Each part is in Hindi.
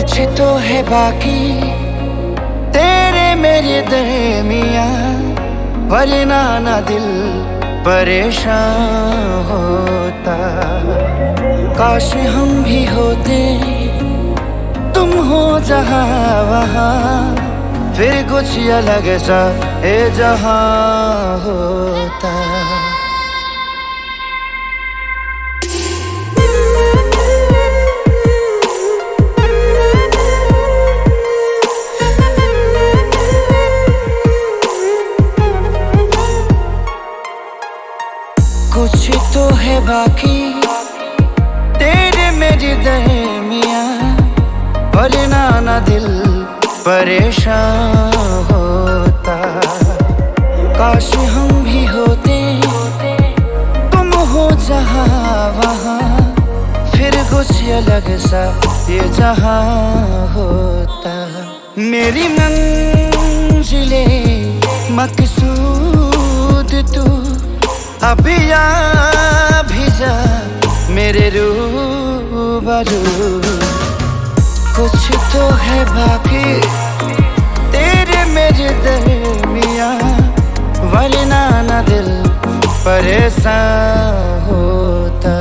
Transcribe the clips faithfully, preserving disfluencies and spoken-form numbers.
कुछ तो है बाकी तेरे मेरे दरमिया, वरना ना दिल परेशान होता। काश हम भी होते, तुम हो जहां वहां, फिर कुछ अलग सा ए जहां होता। कुछ तो है बाकी तेरे मेरे दरमिया, वरना ना दिल परेशान होता। काश हम भी होते, तुम हो जहां वहां, फिर कुछ अलग सा ये जहां होता। मेरी मंजिले मकसूद तू, अभी आ भी जा मेरे रूबरू। कुछ तो है बाकी तेरे मेरे दरमिया, वरना ना दिल परेशान होता।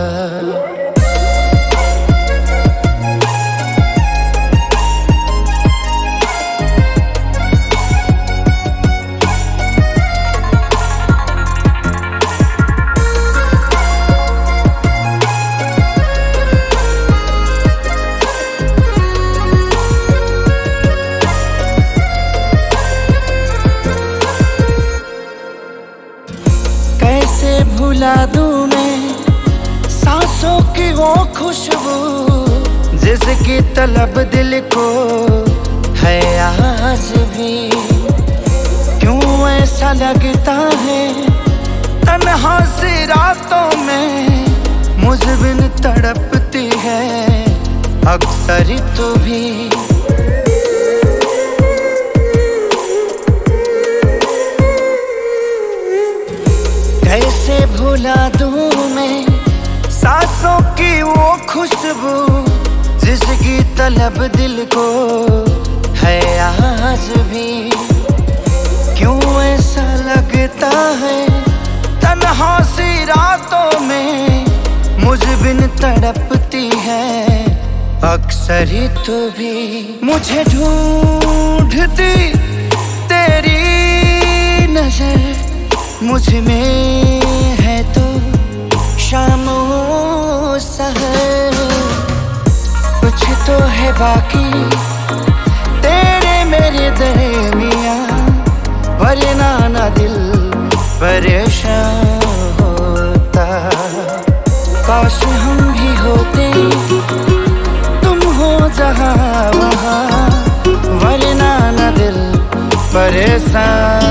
कैसे भुला दूं मैं सांसों की वो खुशबू, जिसकी तलब दिल को है आज भी। क्यों ऐसा लगता है तन्हा सी रातों में, मुझ बिन तड़पती है अक्सर तू भी। कैसे भुला दूं मैं सांसों की वो खुशबू, जिसकी तलब दिल को है आज भी। क्यों ऐसा लगता है तन्हा सी रातों में, मुझ बिन तड़पती है अक्सर तू भी। मुझे ढूंढती तेरी नजर, मुझ में है तो शाम सहर। कुछ तो है बाकी तेरे मेरे दरमिया, वरना ना दिल परेशान होता। काश हम भी होते, तुम हो जहां वहां, वरना ना दिल परेशान